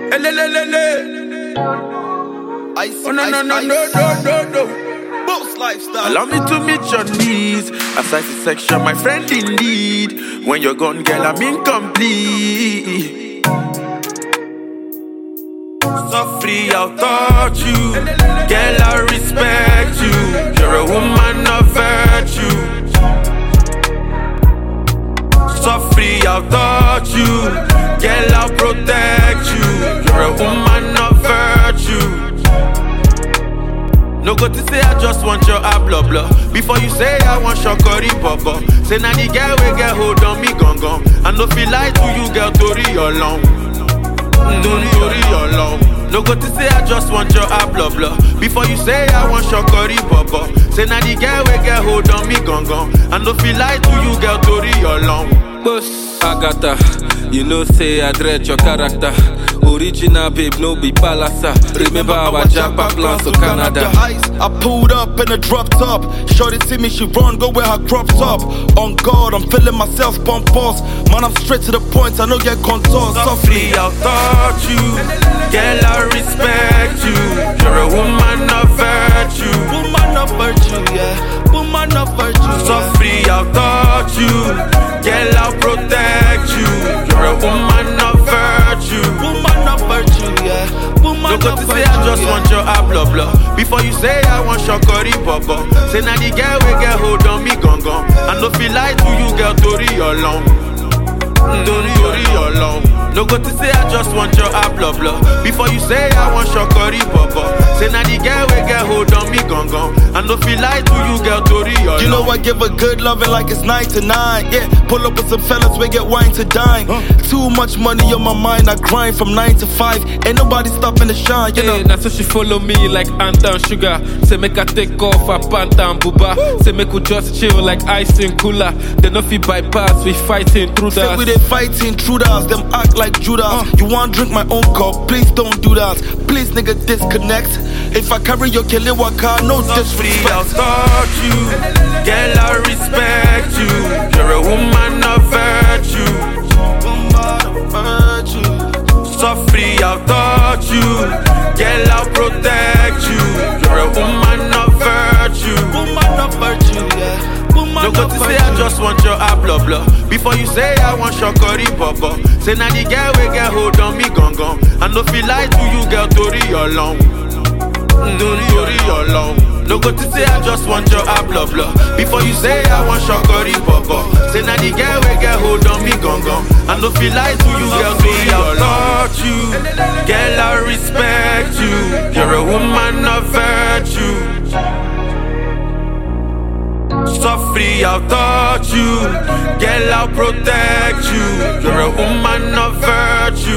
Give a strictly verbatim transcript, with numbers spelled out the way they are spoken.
Elelelele. Ice, Oh no ice, no no ice. no no no no. Boss lifestyle. Allow me to meet your needs. As I see section, my friend indeed. When you're gone, girl, I'm incomplete. So free, I'll touch you. Girl, I respect you. You're a woman of virtue. So free, I'll touch you. Girl, I'll protect you. You're a woman of virtue. No go to say I just want your ah blah blah. Before you say I want your curry bubble. Say na the girl we get hold on me gong gong. I no feel like to you girl tori along. Tori tori along. No go to say I just want your ah blah blah. Before you say I want your curry bubble. Say na the girl we get hold on me gong gong. I no feel like to you girl tori along. Boss Agatha, you know say I dread your character. Original babe, no be palasa. Remember our Japa plans to Canada. I pulled up in a drop top. Shorty see me, she run, go where her crops up. On God, I'm feeling myself pump boss. Man, I'm straight to the point, I know get contours. Softly, I'll touch you. Girl, I respect you. You're a woman of virtue. Woman of virtue, yeah. Woman of virtue. Softly, I'll touch you. Girl, I'll protect you. You're a woman of virtue. Woman of virtue, yeah. Woman Don't go to say I just want your ah blah blah. Before you say I want your curry bubble. Say na the girl we get hold on me gong gong. I no feel like to you girl tori along. Tori tori along. No go to say I just want your ah blah blah. Before you say I want your curry bubble. Say na the girl we get hold on me gong gong. I no feel like to you girl tori along. You know I give a good loving like it's nine to nine. Yeah, pull up with some fellas, we get wine to dine. Huh. Too much money on my mind, I grind from nine to five. Ain't nobody stopping to shine, you know. Hey, now so she follow me like Anta and Sugar. Say make I take off her panta and booba. Woo. Say make we just chill like ice and cooler. They no fit bypass, we fighting through that. Say we they fighting through that, them act like Judas. Uh. You want drink my own cup, please don't do that. Please nigga disconnect. If I carry your Kelewaka, no disrespect. I'll touch you. Girl, I respect you. You're a woman of virtue. Woman of virtue. So free, I'll touch you. Girl, I'll protect you. You're a woman of virtue. Woman of virtue, yeah. Woman no go to say I just want your ah blah blah. Before you say I want your curry bubble. Say na the girl we get hold on me gong gong. I no feel like to you girl tori along. Tori tori along. No go to say I just want your ah blah blah. Before you say I want your curry bubble. Say na the girl we get hold on me gong gong. I no feel like to you girl tori along. You, girl I respect you. You're a woman of virtue. So free, I'll touch you. Girl, I'll protect you. You're a woman of virtue.